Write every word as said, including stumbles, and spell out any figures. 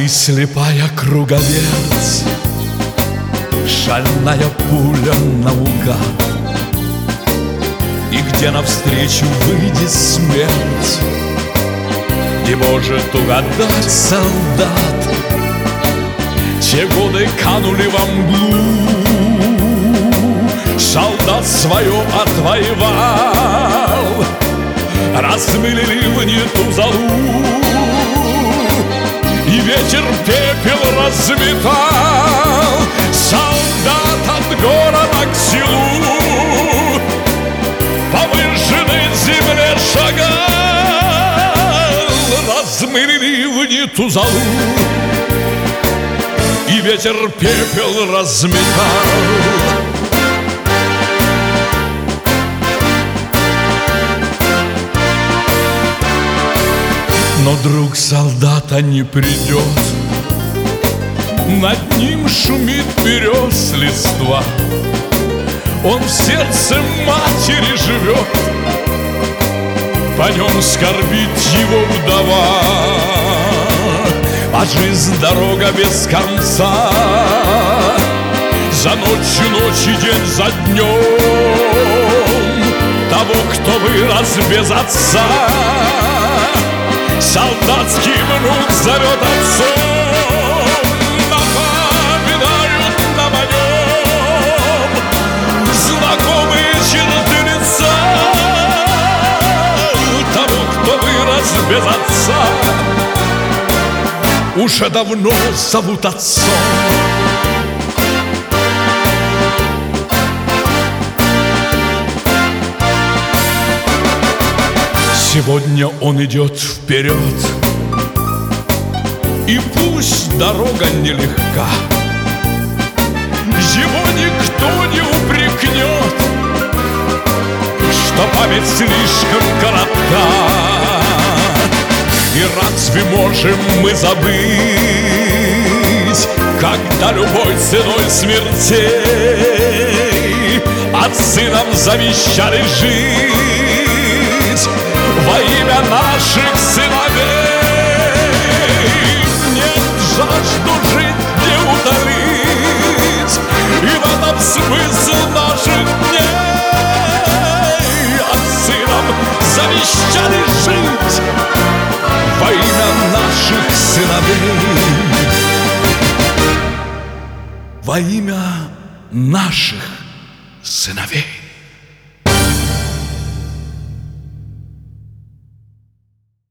слепая круговерть, шальная пуля наугад. И где навстречу выйдет смерть, не может угадать солдат. Те годы канули во мглу, солдат свое отвоевал, размыли ливни ту залу, и ветер пепел разметал. Солдат от города к селу по выжженной земле шагал, размыли ливни ту залу, и ветер пепел разметал. Но друг солдата не придет, над ним шумит берез листва. Он в сердце матери живет, по нем скорбит его вдова. А жизнь дорога без конца, за ночью ночь и день за днем. Того, кто вырос без отца, солдатский внук зовет отцом. Напоминают нам о нем знакомые черты лица того, кто вырос без отца, уже давно зовут отцом. Сегодня он идет вперед, и пусть дорога нелегка, его никто не упрекнет, что память слишком коротка. И разве можем мы забыть, когда любой ценой смертей отцы нам завещали жить во имя наших сыновей? Нет, жажду жить не утолить, и в этом смысл наших дней. Отцы нам завещали жить во имя наших сыновей, во имя наших сыновей.